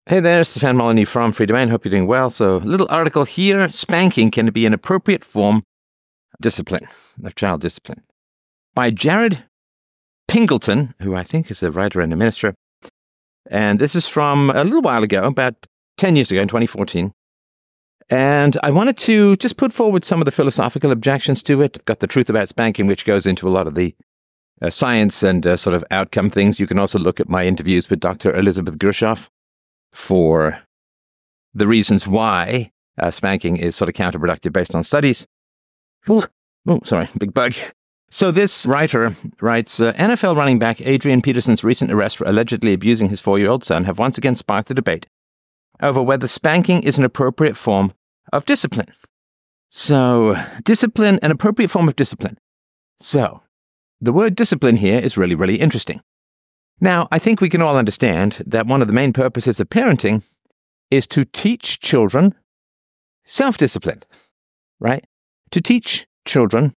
Hey there, Stefan Molyneux from Free Domain. Hope you're doing well. So, a little article here. Spanking can be an appropriate form of discipline, of child discipline, by Jared Pingleton, who I think is a writer and a minister. And this is from a little while ago, about 10 years ago, in 2014. And I wanted to just put forward some of the philosophical objections to it. I've got the truth about spanking, which goes into a lot of the science and sort of outcome things. You can also look at my interviews with Dr. Elizabeth Gershoff for the reasons why spanking is sort of counterproductive based on studies. Oh, sorry, big bug. So this writer writes, NFL running back Adrian Peterson's recent arrest for allegedly abusing his 4-year-old son have once again sparked the debate over whether spanking is an appropriate form of discipline. So, discipline, an appropriate form of discipline. So, the word discipline here is really, really interesting. Now, I think we can all understand that one of the main purposes of parenting is to teach children self-discipline, right? To teach children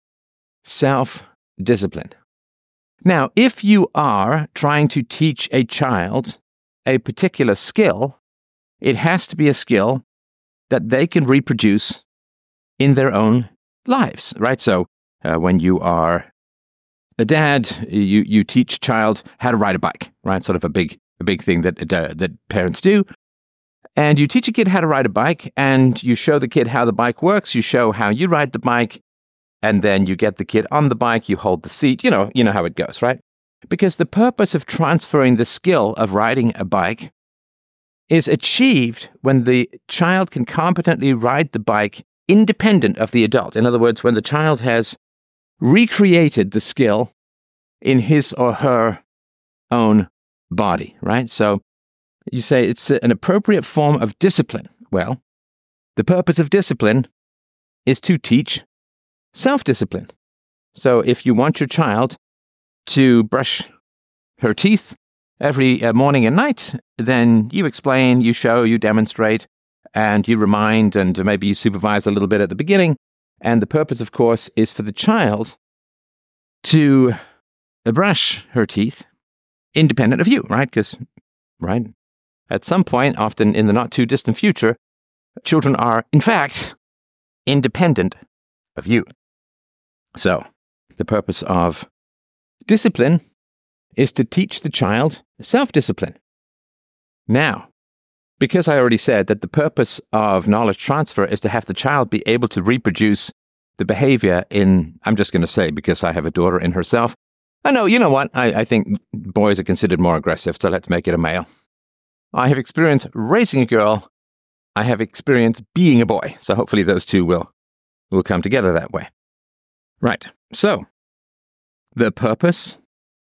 self-discipline. Now, if you are trying to teach a child a particular skill, it has to be a skill that they can reproduce in their own lives, right? So, when you are a dad, you teach a child how to ride a bike, right? Sort of a big thing that parents do. And you teach a kid how to ride a bike, and you show the kid how the bike works. You show how you ride the bike, and then you get the kid on the bike. You hold the seat. You know how it goes, right? Because the purpose of transferring the skill of riding a bike is achieved when the child can competently ride the bike independent of the adult. In other words, when the child has recreated the skill in his or her own body, right? So you say it's an appropriate form of discipline. Well, the purpose of discipline is to teach self-discipline. So if you want your child to brush her teeth every morning and night, then you explain, you show, you demonstrate, and you remind, and maybe you supervise a little bit at the beginning. And the purpose, of course, is for the child to brush her teeth independent of you, right? Because, right, at some point, often in the not too distant future, children are, in fact, independent of you. So, the purpose of discipline is to teach the child self-discipline. Now, because I already said that the purpose of knowledge transfer is to have the child be able to reproduce the behavior in, I'm just going to say, because I have a daughter in herself. I know, you know what? I think boys are considered more aggressive, so let's make it a male. I have experienced raising a girl. I have experienced being a boy. So hopefully those two will come together that way. Right. So, the purpose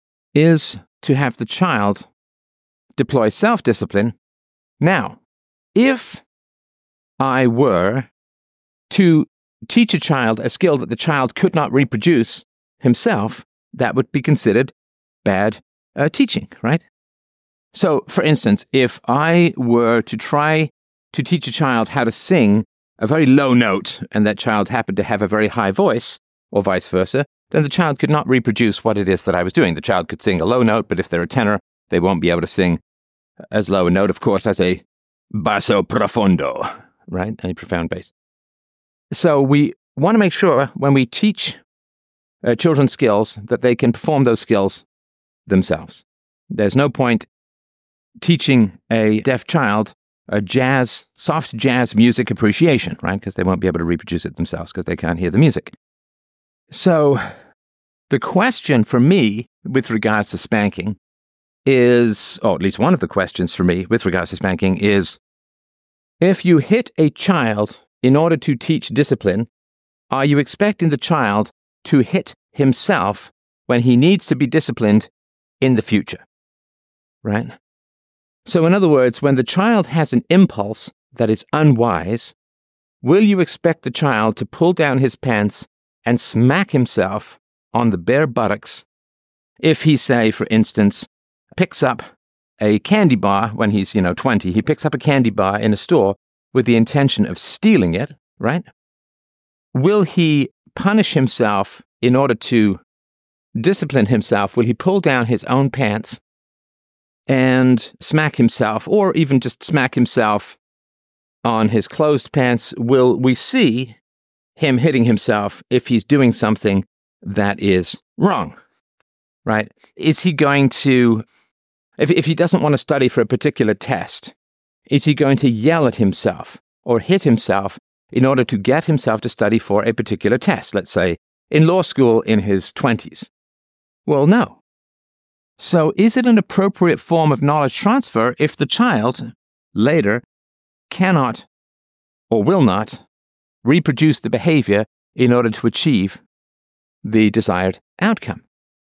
is to have the child deploy self-discipline. Now, if I were to teach a child a skill that the child could not reproduce himself, that would be considered bad teaching, right? So, for instance, if I were to try to teach a child how to sing a very low note, and that child happened to have a very high voice, or vice versa, then the child could not reproduce what it is that I was doing. The child could sing a low note, but if they're a tenor, they won't be able to sing as low a note, of course, as a basso profondo, right? A profound bass. So we want to make sure when we teach children skills that they can perform those skills themselves. There's no point teaching a deaf child a soft jazz music appreciation, right? Because they won't be able to reproduce it themselves because they can't hear the music. So the question for me with regards to spanking is, or at least one of the questions for me with regards to spanking is, if you hit a child in order to teach discipline, are you expecting the child to hit himself when he needs to be disciplined in the future? Right? So in other words, when the child has an impulse that is unwise, will you expect the child to pull down his pants and smack himself on the bare buttocks if he, say, for instance, picks up a candy bar when he's, 20, he picks up a candy bar in a store with the intention of stealing it, right? Will he punish himself in order to discipline himself? Will he pull down his own pants and smack himself, or even just smack himself on his closed pants, will we see him hitting himself if he's doing something that is wrong, right? Is he going to, if he doesn't want to study for a particular test, is he going to yell at himself or hit himself in order to get himself to study for a particular test, let's say in law school in his 20s? Well, no. So is it an appropriate form of knowledge transfer if the child later cannot or will not reproduce the behavior in order to achieve the desired outcome?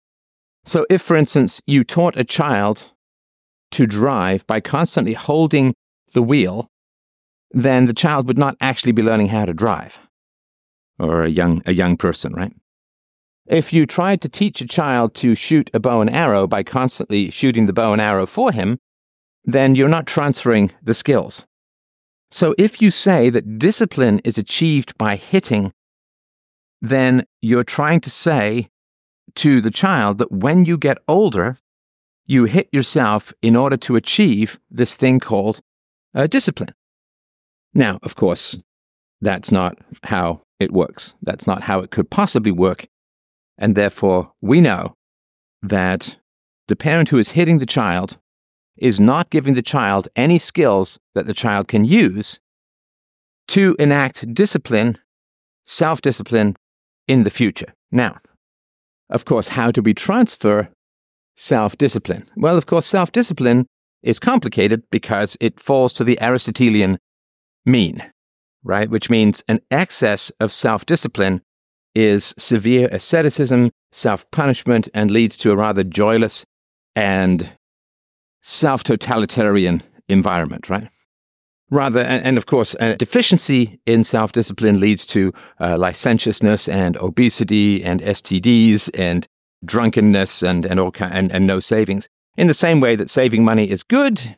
So if, for instance, you taught a child to drive by constantly holding the wheel, then the child would not actually be learning how to drive, or a young person, right? If you tried to teach a child to shoot a bow and arrow by constantly shooting the bow and arrow for him, then you're not transferring the skills. So if you say that discipline is achieved by hitting, then you're trying to say to the child that when you get older, you hit yourself in order to achieve this thing called discipline. Now, of course, that's not how it works. That's not how it could possibly work. And therefore, we know that the parent who is hitting the child is not giving the child any skills that the child can use to enact discipline, self-discipline in the future. Now, of course, how do we transfer self-discipline? Well, of course, self-discipline is complicated because it falls to the Aristotelian mean, right? Which means an excess of self-discipline is severe asceticism, self-punishment, and leads to a rather joyless and self-totalitarian environment, right? And of course, a deficiency in self-discipline leads to licentiousness and obesity and STDs and drunkenness and no savings. In the same way that saving money is good,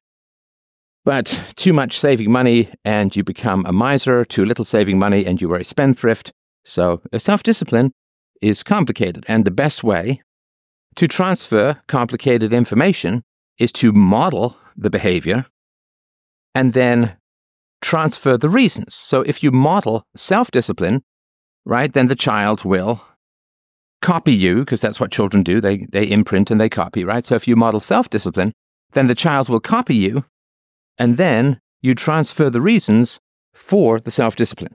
but too much saving money and you become a miser, too little saving money and you are a spendthrift. So self-discipline is complicated, and the best way to transfer complicated information is to model the behavior and then transfer the reasons. So if you model self-discipline, right, then the child will copy you, because that's what children do. They imprint and they copy, right? So if you model self-discipline, then the child will copy you, and then you transfer the reasons for the self-discipline.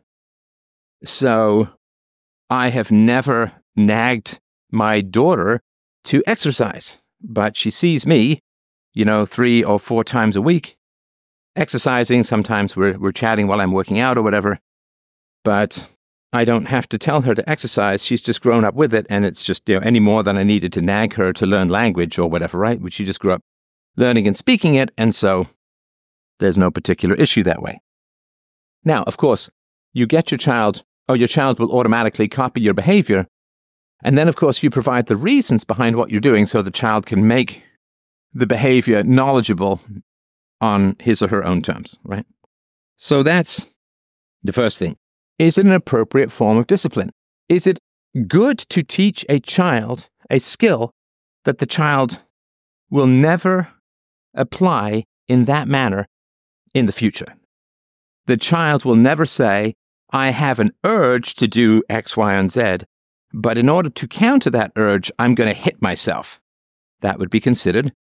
So I have never nagged my daughter to exercise, but she sees me, 3 or 4 times a week exercising. Sometimes we're chatting while I'm working out or whatever, but I don't have to tell her to exercise. She's just grown up with it, and it's just, any more than I needed to nag her to learn language or whatever, right? Which she just grew up learning and speaking it, and so there's no particular issue that way. Now, of course, you get your child will automatically copy your behavior, and then, of course, you provide the reasons behind what you're doing so the child can make the behavior knowledgeable on his or her own terms, right? So that's the first thing. Is it an appropriate form of discipline? Is it good to teach a child a skill that the child will never apply in that manner in the future? The child will never say, I have an urge to do X, Y, and Z, but in order to counter that urge, I'm going to hit myself. That would be considered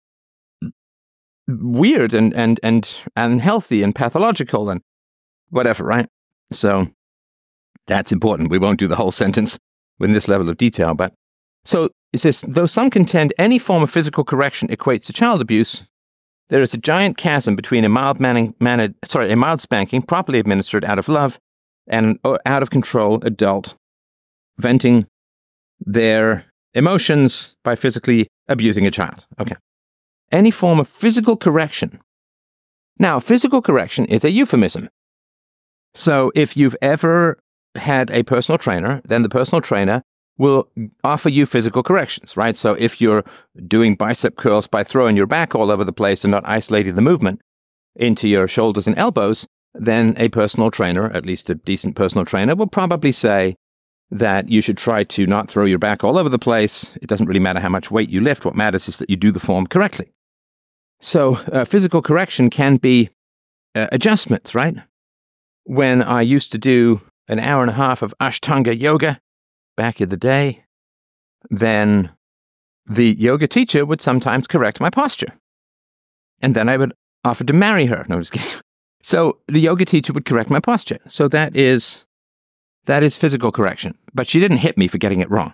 weird and unhealthy and pathological and whatever, right? So that's important. We won't do the whole sentence with this level of detail, but so it says, though some contend any form of physical correction equates to child abuse, there is a giant chasm between a mild spanking properly administered out of love and an out of control adult venting their emotions by physically abusing a child. Okay. Any form of physical correction. Now, physical correction is a euphemism. So if you've ever had a personal trainer, then the personal trainer will offer you physical corrections, right? So if you're doing bicep curls by throwing your back all over the place and not isolating the movement into your shoulders and elbows, then a personal trainer, at least a decent personal trainer, will probably say that you should try to not throw your back all over the place. It doesn't really matter how much weight you lift. What matters is that you do the form correctly. So physical correction can be adjustments, right? When I used to do an hour and a half of Ashtanga yoga back in the day, then the yoga teacher would sometimes correct my posture. And then I would offer to marry her. No, just kidding. So the yoga teacher would correct my posture. So that is physical correction. But she didn't hit me for getting it wrong.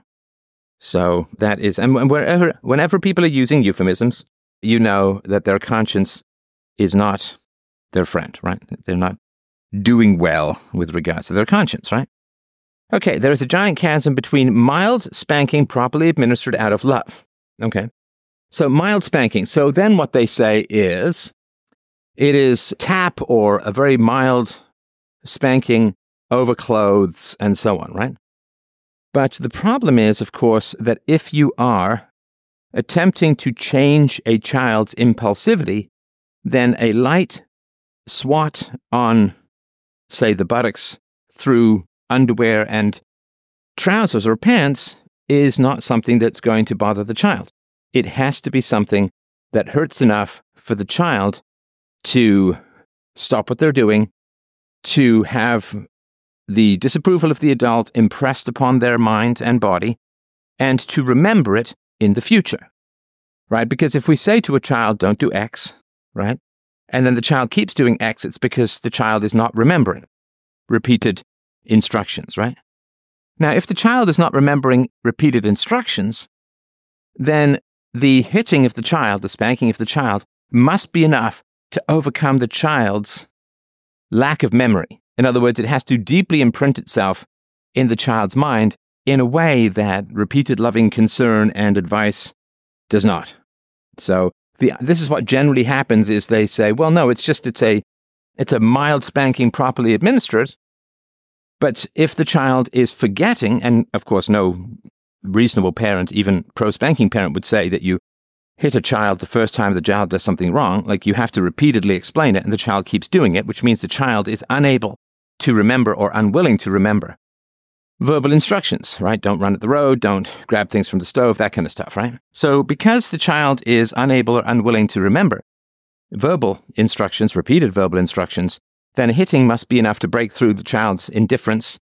So that is, and whenever people are using euphemisms, you know that their conscience is not their friend, right? They're not doing well with regards to their conscience, right? Okay, there is a giant chasm between mild spanking properly administered out of love. Okay, so mild spanking. So then what they say is, it is tap or a very mild spanking over clothes and so on, right? But the problem is, of course, that if you are attempting to change a child's impulsivity, then a light swat on, say, the buttocks through underwear and trousers or pants is not something that's going to bother the child. It has to be something that hurts enough for the child to stop what they're doing, to have the disapproval of the adult impressed upon their mind and body, and to remember it in the future, right? Because if we say to a child, don't do X, right? And then the child keeps doing X, it's because the child is not remembering repeated instructions, right? Now, if the child is not remembering repeated instructions, then the hitting of the child, the spanking of the child, must be enough to overcome the child's lack of memory. In other words, it has to deeply imprint itself in the child's mind in a way that repeated loving concern and advice does not. So this is what generally happens is they say, well, no, it's a mild spanking properly administered. But if the child is forgetting, and of course no reasonable parent, even pro-spanking parent, would say that you hit a child the first time the child does something wrong, like you have to repeatedly explain it and the child keeps doing it, which means the child is unable to remember or unwilling to remember verbal instructions, right? Don't run at the road, don't grab things from the stove, that kind of stuff, right? So because the child is unable or unwilling to remember verbal instructions, repeated verbal instructions, then hitting must be enough to break through the child's indifference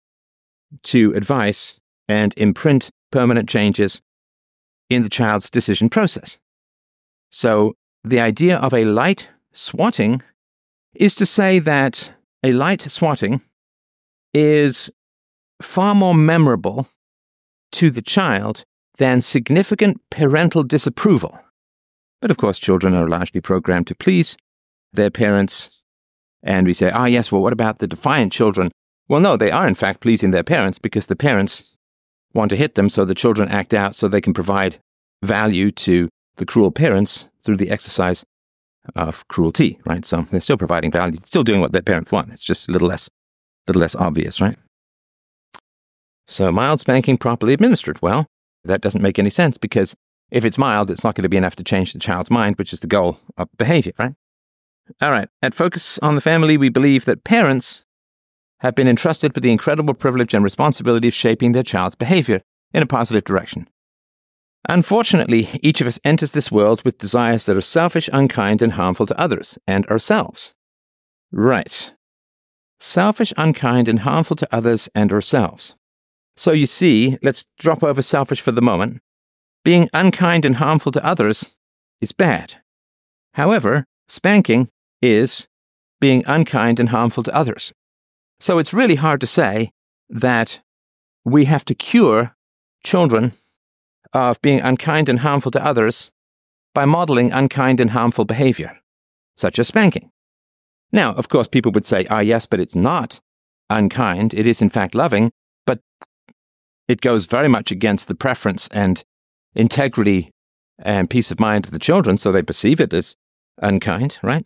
to advice and imprint permanent changes in the child's decision process. So the idea of a light swatting is to say that a light swatting is far more memorable to the child than significant parental disapproval. But of course, children are largely programmed to please their parents. And we say, yes, well, what about the defiant children? Well, no, they are in fact pleasing their parents because the parents want to hit them, so the children act out so they can provide value to the cruel parents through the exercise of cruelty, right? So they're still providing value, still doing what their parents want. It's just a little less obvious, right? So mild spanking properly administered. Well, that doesn't make any sense because if it's mild, it's not going to be enough to change the child's mind, which is the goal of behavior, right? All right. At Focus on the Family, we believe that parents have been entrusted with the incredible privilege and responsibility of shaping their child's behavior in a positive direction. Unfortunately, each of us enters this world with desires that are selfish, unkind, and harmful to others and ourselves. Right. Selfish, unkind, and harmful to others and ourselves. So you see, let's drop over selfish for the moment. Being unkind and harmful to others is bad. However, spanking is being unkind and harmful to others. So it's really hard to say that we have to cure children of being unkind and harmful to others by modeling unkind and harmful behavior, such as spanking. Now, of course, people would say, yes, but it's not unkind. It is, in fact, loving, but it goes very much against the preference and integrity and peace of mind of the children, so they perceive it as unkind, right?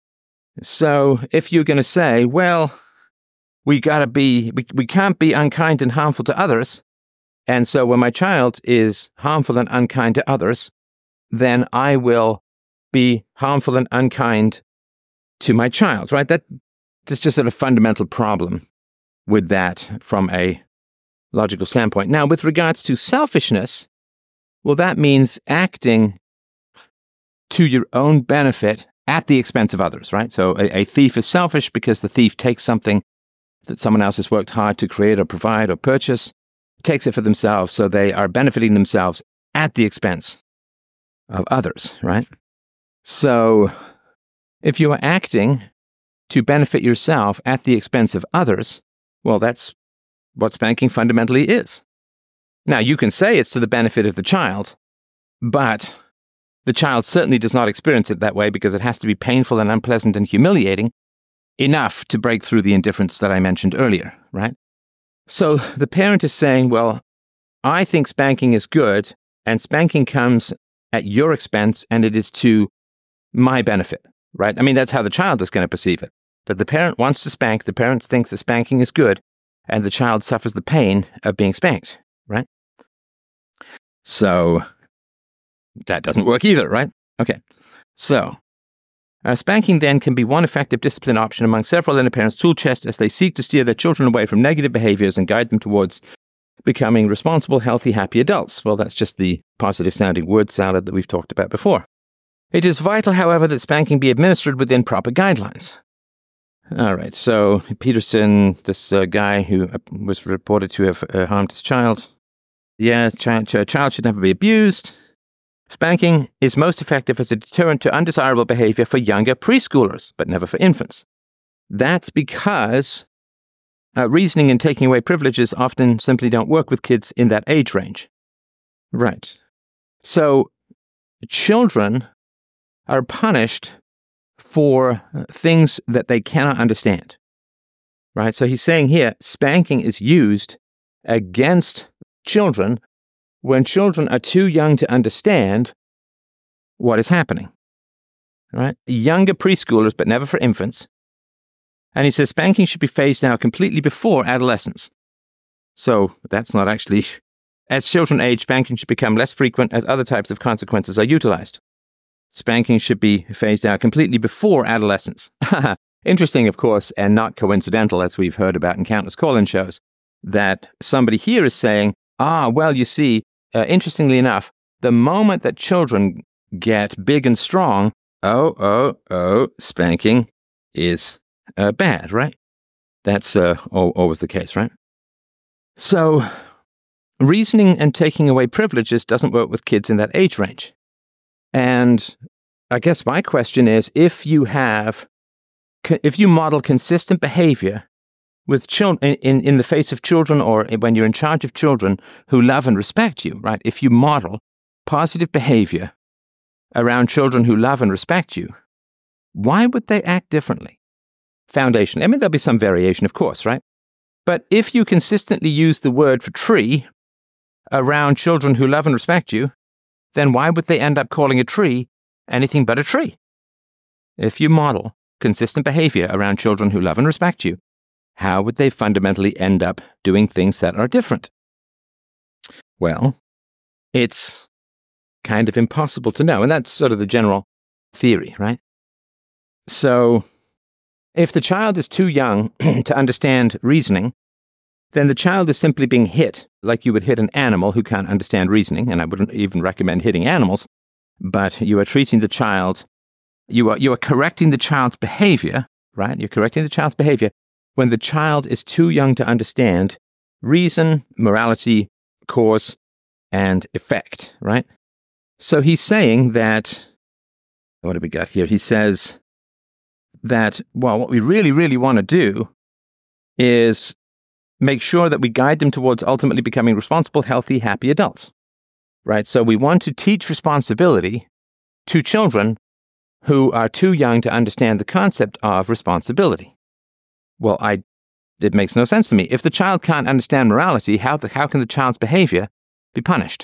So if you're going to say, well, we can't be unkind and harmful to others, and so when my child is harmful and unkind to others, then I will be harmful and unkind to my child, right? There's just a fundamental problem with that from a logical standpoint. Now, with regards to selfishness, well, that means acting to your own benefit at the expense of others, right? So a thief is selfish because the thief takes something that someone else has worked hard to create or provide or purchase, takes it for themselves, so they are benefiting themselves at the expense of others, right? So if you are acting to benefit yourself at the expense of others, well, that's what spanking fundamentally is. Now, you can say it's to the benefit of the child, but the child certainly does not experience it that way because it has to be painful and unpleasant and humiliating enough to break through the indifference that I mentioned earlier, right? So the parent is saying, well, I think spanking is good, and spanking comes at your expense, and it is to my benefit, right? I mean, that's how the child is going to perceive it. That the parent wants to spank, the parent thinks that spanking is good, and the child suffers the pain of being spanked, right? So that doesn't work either, right? Okay. So spanking then can be one effective discipline option among several in a parent's tool chest as they seek to steer their children away from negative behaviors and guide them towards becoming responsible, healthy, happy adults. Well, that's just the positive-sounding word salad that we've talked about before. It is vital, however, that spanking be administered within proper guidelines. All right, so Peterson, this guy who was reported to have harmed his child. Yeah, child should never be abused. Spanking is most effective as a deterrent to undesirable behavior for younger preschoolers, but never for infants. That's because reasoning and taking away privileges often simply don't work with kids in that age range. Right. So children are punished for things that they cannot understand. Right? So he's saying here, spanking is used against children when children are too young to understand what is happening. Right? Younger preschoolers, but never for infants. And he says spanking should be phased out completely before adolescence. So that's not actually... As children age, spanking should become less frequent as other types of consequences are utilized. Spanking should be phased out completely before adolescence. Interesting, of course, and not coincidental, as we've heard about in countless call-in shows, that somebody here is saying, well, you see, interestingly enough, the moment that children get big and strong, spanking is bad, right? That's always the case, right? So, reasoning and taking away privileges doesn't work with kids in that age range. And I guess my question is, if you model consistent behavior with children in the face of children, or when you're in charge of children who love and respect you, right? If you model positive behavior around children who love and respect you, why would they act differently? Foundation. I mean, there'll be some variation, of course, right? But if you consistently use the word for tree around children who love and respect you, then why would they end up calling a tree anything but a tree? If you model consistent behavior around children who love and respect you, how would they fundamentally end up doing things that are different? Well, it's kind of impossible to know, and that's sort of the general theory, right? So, if the child is too young to understand reasoning, then the child is simply being hit like you would hit an animal who can't understand reasoning, and I wouldn't even recommend hitting animals, but you are treating the child, you are correcting the child's behavior, right? You're correcting the child's behavior when the child is too young to understand reason, morality, cause, and effect, right? So he's saying that, what have we got here? He says that, well, what we really, really want to do is make sure that we guide them towards ultimately becoming responsible, healthy, happy adults, right? So we want to teach responsibility to children who are too young to understand the concept of responsibility. Well, it makes no sense to me. If the child can't understand morality, how can the child's behavior be punished?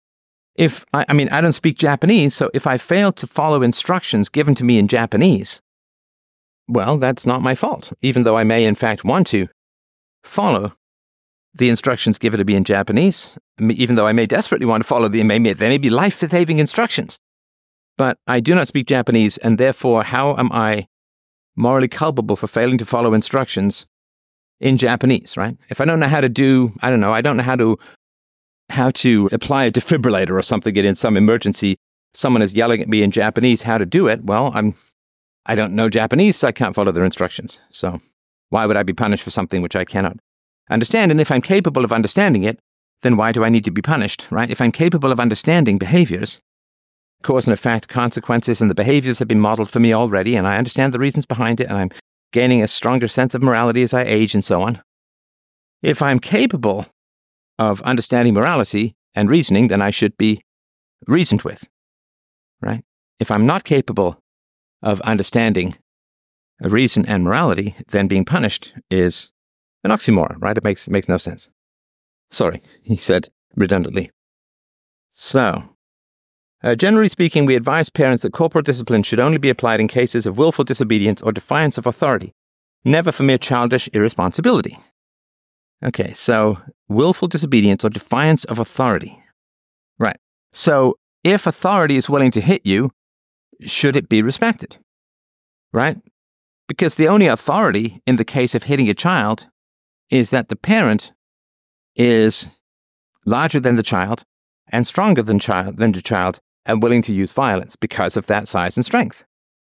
I don't speak Japanese, so if I fail to follow instructions given to me in Japanese, well, that's not my fault, even though I may in fact want to follow the instructions given to me in Japanese, even though I may desperately want to follow they may be life-saving instructions. But I do not speak Japanese, and therefore, how am I morally culpable for failing to follow instructions in Japanese, right? If I don't know how to do, I don't know how to apply a defibrillator or something in some emergency someone is yelling at me in Japanese how to do it, well, I don't know Japanese, so I can't follow their instructions. So why would I be punished for something which I cannot understand? And if I'm capable of understanding it, then why do I need to be punished, right? If I'm capable of understanding behaviors, cause and effect, consequences, and the behaviors have been modeled for me already, and I understand the reasons behind it, and I'm gaining a stronger sense of morality as I age and so on. If I'm capable of understanding morality and reasoning, then I should be reasoned with, right? If I'm not capable of understanding reason and morality, then being punished is an oxymoron, right? It makes no sense. Sorry, he said redundantly. So, generally speaking, we advise parents that corporal discipline should only be applied in cases of willful disobedience or defiance of authority, never for mere childish irresponsibility. Okay, so willful disobedience or defiance of authority. Right. So, if authority is willing to hit you, should it be respected? Right? Because the only authority in the case of hitting a child is that the parent is larger than the child and stronger than the child and willing to use violence because of that size and strength.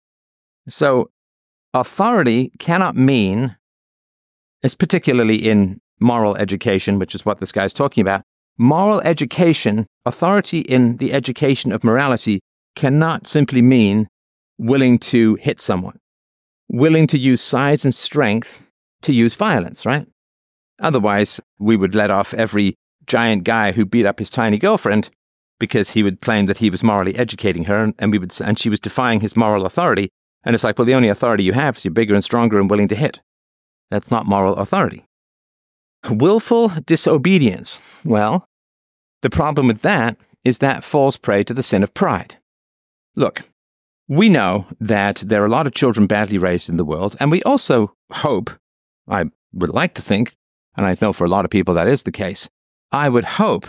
So authority cannot mean, it's particularly in moral education, which is what this guy's talking about, moral education, authority in the education of morality cannot simply mean willing to hit someone, willing to use size and strength to use violence, right? Otherwise, we would let off every giant guy who beat up his tiny girlfriend because he would claim that he was morally educating her, and she was defying his moral authority. And it's like, well, the only authority you have is you're bigger and stronger and willing to hit. That's not moral authority. Willful disobedience. Well, the problem with that is that falls prey to the sin of pride. Look, we know that there are a lot of children badly raised in the world, and we also hope, I would like to think, and I know for a lot of people that is the case, I would hope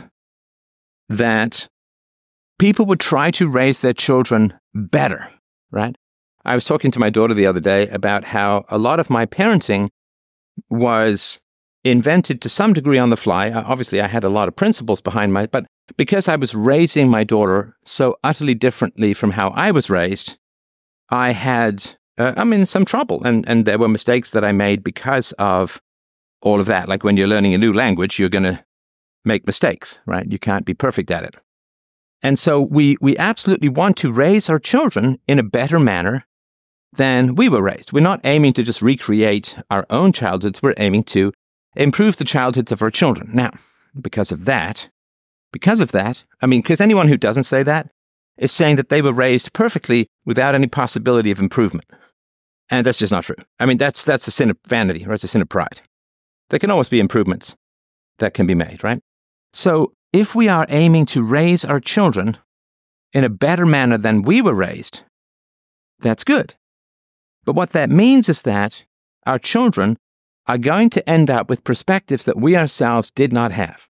that people would try to raise their children better, right? I was talking to my daughter the other day about how a lot of my parenting was invented to some degree on the fly. Obviously, I had a lot of principles behind but because I was raising my daughter so utterly differently from how I was raised, I had, I'm in some trouble. And there were mistakes that I made because of all of that. Like when you're learning a new language, you're going to make mistakes, right? You can't be perfect at it. And so we absolutely want to raise our children in a better manner than we were raised. We're not aiming to just recreate our own childhoods. We're aiming to improve the childhoods of our children. Now, because of that, because anyone who doesn't say that is saying that they were raised perfectly without any possibility of improvement. And that's just not true. I mean, that's a sin of vanity, or it's a sin of pride. There can always be improvements that can be made, right? So if we are aiming to raise our children in a better manner than we were raised, that's good. But what that means is that our children are going to end up with perspectives that we ourselves did not have.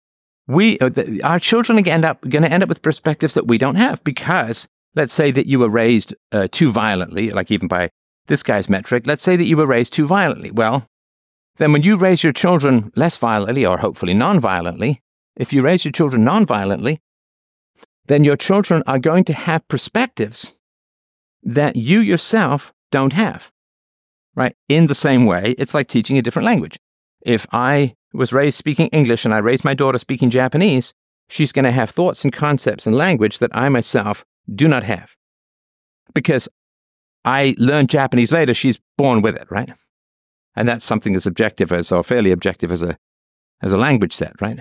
Our children are going to end up with perspectives that we don't have because, let's say that you were raised too violently, like even by this guy's metric, let's say that you were raised too violently. Well, then when you raise your children less violently, or hopefully non-violently, if you raise your children non-violently, then your children are going to have perspectives that you yourself don't have, right? In the same way, it's like teaching a different language. If I was raised speaking English and I raised my daughter speaking Japanese, she's going to have thoughts and concepts and language that I myself do not have. Because I learned Japanese later, she's born with it, right? And that's something as objective as, or fairly objective as a language set, right?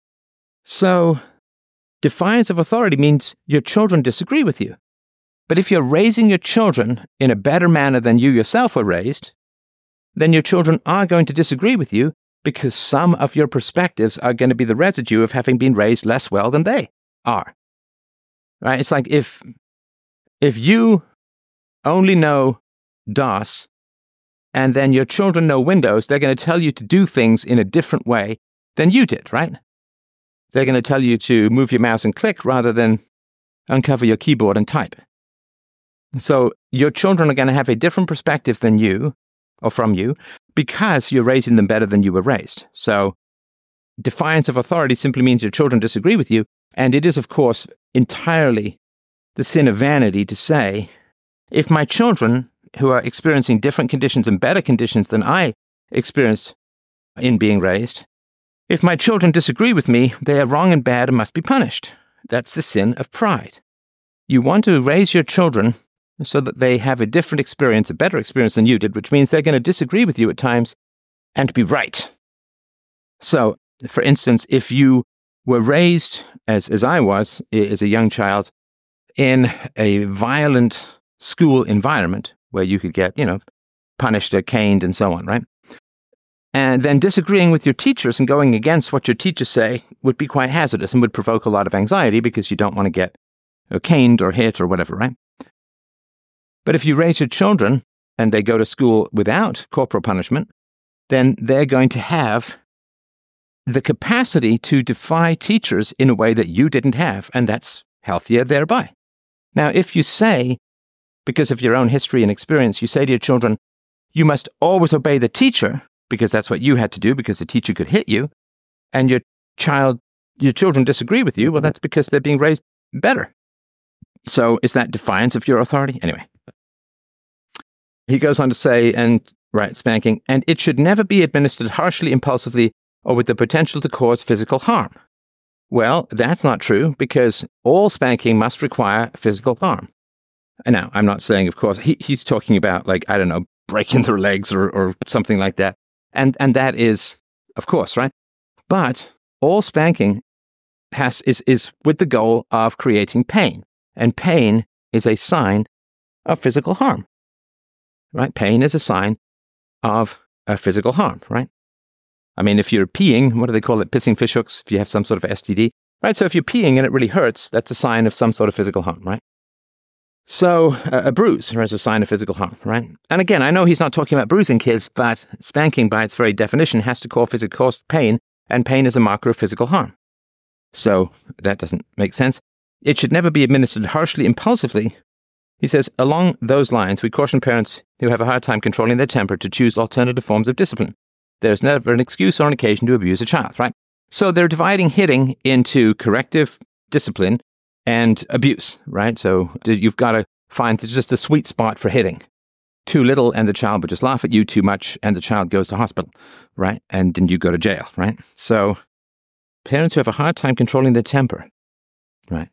So, defiance of authority means your children disagree with you. But if you're raising your children in a better manner than you yourself were raised, then your children are going to disagree with you because some of your perspectives are going to be the residue of having been raised less well than they are. Right? It's like if you only know DOS and then your children know Windows, they're going to tell you to do things in a different way than you did, right? They're going to tell you to move your mouse and click rather than uncover your keyboard and type. So your children are going to have a different perspective than you, or from you, because you're raising them better than you were raised. So defiance of authority simply means your children disagree with you, and it is, of course, entirely the sin of vanity to say, if my children, who are experiencing different conditions and better conditions than I experienced in being raised, if my children disagree with me, they are wrong and bad and must be punished. That's the sin of pride. You want to raise your children so that they have a different experience, a better experience than you did, which means they're going to disagree with you at times and be right. So, for instance, if you were raised, as I was, as a young child, in a violent school environment where you could get, punished or caned and so on, right? And then disagreeing with your teachers and going against what your teachers say would be quite hazardous and would provoke a lot of anxiety because you don't want to get caned or hit or whatever, right? But if you raise your children and they go to school without corporal punishment, then they're going to have the capacity to defy teachers in a way that you didn't have, and that's healthier thereby. Now, if you say, because of your own history and experience, you say to your children, you must always obey the teacher, because that's what you had to do, because the teacher could hit you, and your children disagree with you, well, that's because they're being raised better. So is that defiance of your authority? Anyway. He goes on to say, spanking, and it should never be administered harshly, impulsively, or with the potential to cause physical harm. Well, that's not true, because all spanking must require physical harm. Now, I'm not saying, of course, he's talking about, breaking their legs or something like that. And that is, of course, right? But all spanking is with the goal of creating pain. And pain is a sign of physical harm, right? Pain is a sign of physical harm, right? I mean, if you're peeing, what do they call it? Pissing fishhooks, if you have some sort of STD, right? So if you're peeing and it really hurts, that's a sign of some sort of physical harm, right? So a bruise is a sign of physical harm, right? And again, I know he's not talking about bruising kids, but spanking by its very definition has to cause pain, and pain is a marker of physical harm. So that doesn't make sense. It should never be administered harshly, impulsively. He says, along those lines, we caution parents who have a hard time controlling their temper to choose alternative forms of discipline. There's never an excuse or an occasion to abuse a child, right? So they're dividing hitting into corrective discipline and abuse, right? So you've got to find just a sweet spot for hitting. Too little and the child would just laugh at you, too much and the child goes to hospital, right? And then you go to jail, right? So parents who have a hard time controlling their temper, right?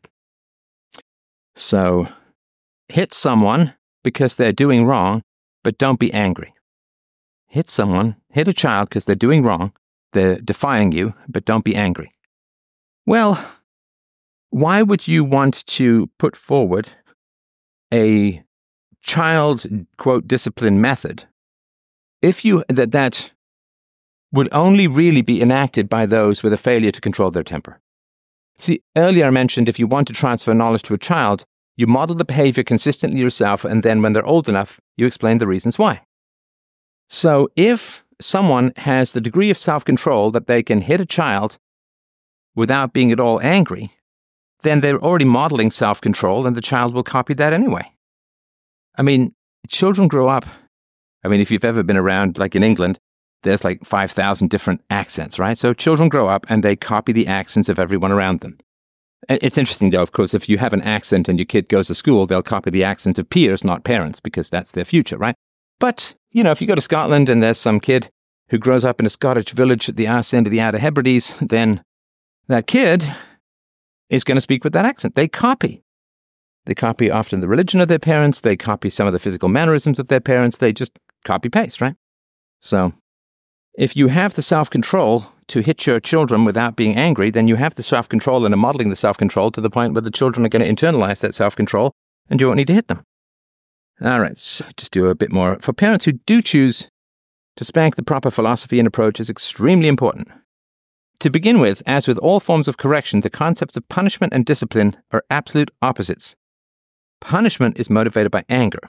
So hit someone because they're doing wrong, but don't be angry. Hit a child because they're doing wrong, they're defying you, but don't be angry. Well, why would you want to put forward a child, quote, discipline method if that would only really be enacted by those with a failure to control their temper? See, earlier I mentioned if you want to transfer knowledge to a child, you model the behavior consistently yourself, and then when they're old enough, you explain the reasons why. So if someone has the degree of self-control that they can hit a child without being at all angry, then they're already modeling self-control, and the child will copy that anyway. I mean, children grow up. I mean, if you've ever been around, like in England, there's 5,000 different accents, right? So children grow up and they copy the accents of everyone around them. It's interesting, though, of course, if you have an accent and your kid goes to school, they'll copy the accent of peers, not parents, because that's their future, right? But, if you go to Scotland and there's some kid who grows up in a Scottish village at the arse end of the Outer Hebrides, then that kid is going to speak with that accent. They copy. They copy often the religion of their parents. They copy some of the physical mannerisms of their parents. They just copy-paste, right? So if you have the self-control to hit your children without being angry, then you have the self-control and are modeling the self-control to the point where the children are going to internalize that self-control and you won't need to hit them. All right, so just do a bit more. For parents who do choose to spank, the proper philosophy and approach is extremely important. To begin with, as with all forms of correction, the concepts of punishment and discipline are absolute opposites. Punishment is motivated by anger,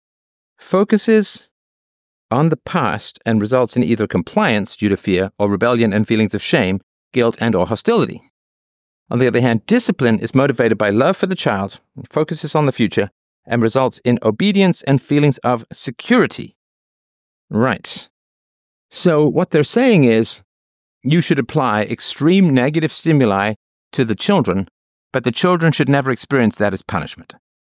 focuses on the past, and results in either compliance due to fear or rebellion and feelings of shame, guilt, and or hostility. On the other hand, discipline is motivated by love for the child, focuses on the future, and results in obedience and feelings of security. Right. So what they're saying is, you should apply extreme negative stimuli to the children, but the children should never experience that as punishment.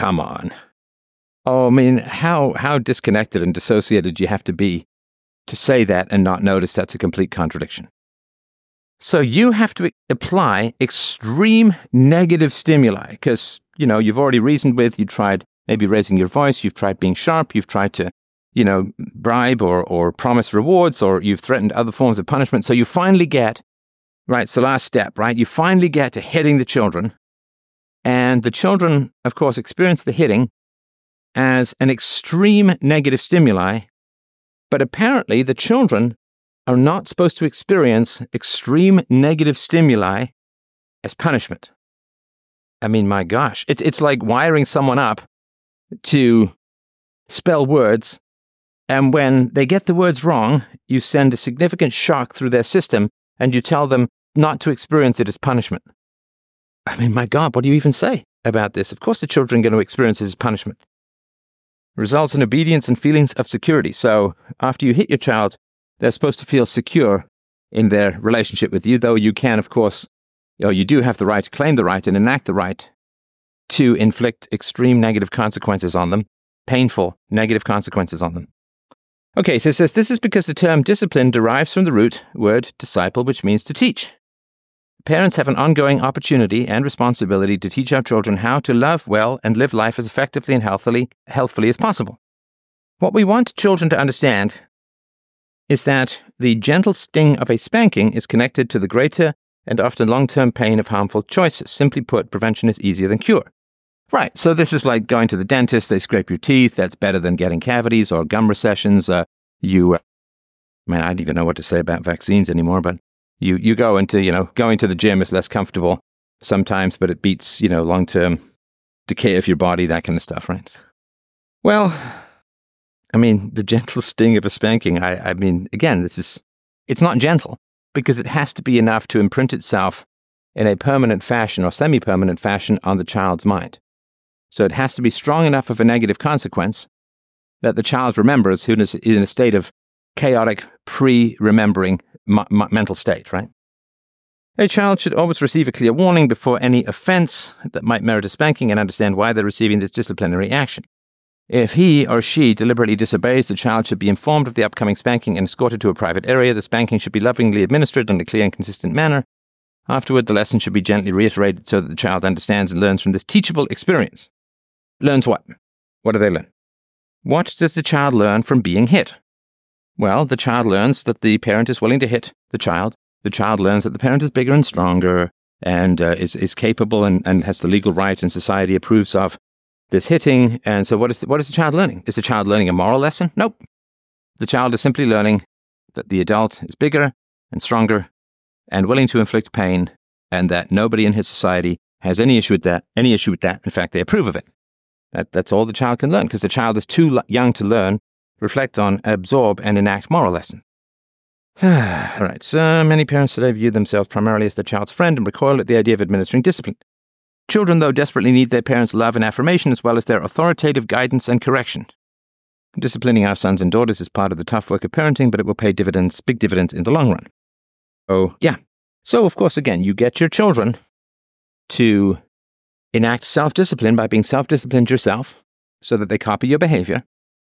come on. Oh, I mean, how disconnected and dissociated you have to be to say that and not notice that's a complete contradiction. So you have to apply extreme negative stimuli because, you've already reasoned with, you tried maybe raising your voice, you've tried being sharp, you've tried to, bribe or promise rewards, or you've threatened other forms of punishment. So you finally get, right, it's the last step, right? You finally get to hitting the children. And the children, of course, experience the hitting as an extreme negative stimuli. But apparently the children are not supposed to experience extreme negative stimuli as punishment. I mean, my gosh, it's like wiring someone up to spell words, and when they get the words wrong, you send a significant shock through their system, and you tell them not to experience it as punishment. I mean, my God, what do you even say about this? Of course the children are going to experience it as punishment. Results in obedience and feeling of security. So after you hit your child, they're supposed to feel secure in their relationship with you, though you can, of course, you do have the right to claim the right and enact the right to inflict extreme negative consequences on them, painful negative consequences on them. Okay, so it says this is because the term discipline derives from the root word disciple, which means to teach. Parents have an ongoing opportunity and responsibility to teach our children how to love well and live life as effectively and healthfully as possible. What we want children to understand is that the gentle sting of a spanking is connected to the greater and often long-term pain of harmful choices. Simply put, prevention is easier than cure. Right, so this is like going to the dentist, they scrape your teeth, that's better than getting cavities or gum recessions. I don't even know what to say about vaccines anymore, but you go into, going to the gym is less comfortable sometimes, but it beats, long-term decay of your body, that kind of stuff, right? Well, I mean, the gentle sting of a spanking, I mean, again, it's not gentle because it has to be enough to imprint itself in a permanent fashion or semi-permanent fashion on the child's mind. So it has to be strong enough of a negative consequence that the child remembers who is in a state of chaotic, pre-remembering mental state, right? A child should always receive a clear warning before any offense that might merit a spanking and understand why they're receiving this disciplinary action. If he or she deliberately disobeys, the child should be informed of the upcoming spanking and escorted to a private area. The spanking should be lovingly administered in a clear and consistent manner. Afterward, the lesson should be gently reiterated so that the child understands and learns from this teachable experience. Learns what? What do they learn? What does the child learn from being hit? Well, the child learns that the parent is willing to hit the child. The child learns that the parent is bigger and stronger and is capable and has the legal right and society approves of this hitting. And so what is the child learning? Is the child learning a moral lesson? Nope. The child is simply learning that the adult is bigger and stronger and willing to inflict pain, and that nobody in his society has any issue with that. In fact, they approve of it. That's all the child can learn, because the child is too young to learn, reflect on, absorb, and enact moral lessons. All right, so many parents today view themselves primarily as their child's friend and recoil at the idea of administering discipline. Children, though, desperately need their parents' love and affirmation as well as their authoritative guidance and correction. Disciplining our sons and daughters is part of the tough work of parenting, but it will pay big dividends in the long run. Oh, yeah. So, of course, again, you get your children to enact self-discipline by being self-disciplined yourself so that they copy your behavior.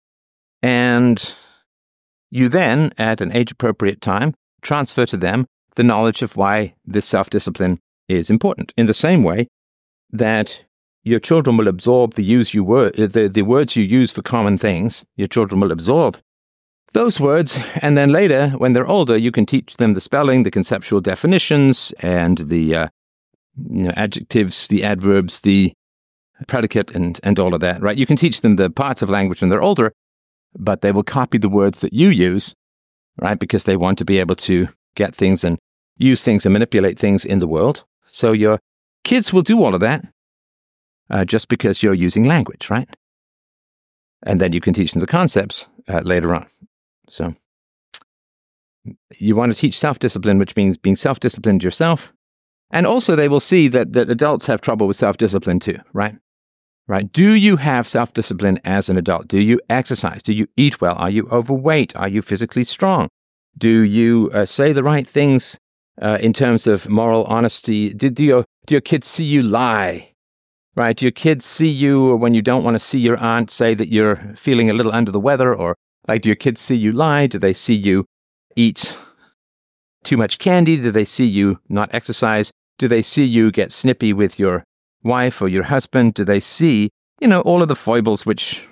And you then, at an age-appropriate time, transfer to them the knowledge of why this self-discipline is important. In the same way that your children will absorb the words you use for common things, your children will absorb those words, and then later, when they're older, you can teach them the spelling, the conceptual definitions, and the adjectives, the adverbs, the predicate, and all of that, right? You can teach them the parts of language when they're older, but they will copy the words that you use, right? Because they want to be able to get things and use things and manipulate things in the world. So your kids will do all of that just because you're using language, right? And then you can teach them the concepts later on. So you want to teach self-discipline, which means being self-disciplined yourself. And also they will see that adults have trouble with self-discipline too, right? Right? Do you have self-discipline as an adult? Do you exercise? Do you eat well? Are you overweight? Are you physically strong? Do you say the right things in terms of moral honesty? Do your kids see you lie? right? Do your kids see you when you don't want to see your aunt say that you're feeling a little under the weather? Or like, do your kids see you lie? Do they see you eat too much candy? Do they see you not exercise? Do they see you get snippy with your wife or your husband? Do they see, all of the foibles which,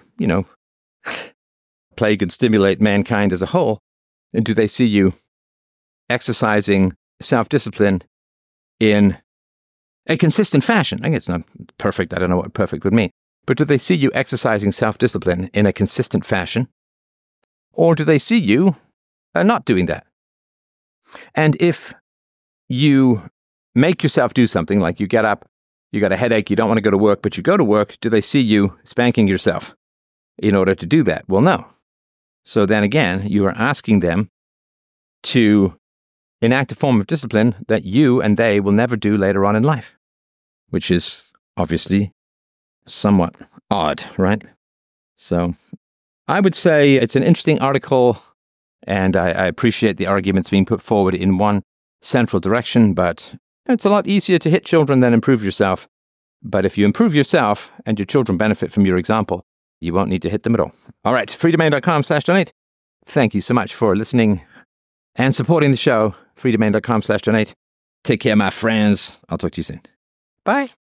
plague and stimulate mankind as a whole? And do they see you exercising self-discipline in a consistent fashion? I guess it's not perfect. I don't know what perfect would mean. But do they see you exercising self-discipline in a consistent fashion? Or do they see you not doing that? And if you make yourself do something, like you get up, you got a headache, you don't want to go to work, but you go to work, do they see you spanking yourself in order to do that? Well, no. So then again, you are asking them to enact a form of discipline that you and they will never do later on in life, which is obviously somewhat odd, right? So I would say it's an interesting article, and I appreciate the arguments being put forward in one central direction, but it's a lot easier to hit children than improve yourself. But if you improve yourself and your children benefit from your example, you won't need to hit them at all. All right, freedomain.com/donate. Thank you so much for listening and supporting the show. freedomain.com/donate. Take care, my friends. I'll talk to you soon. Bye.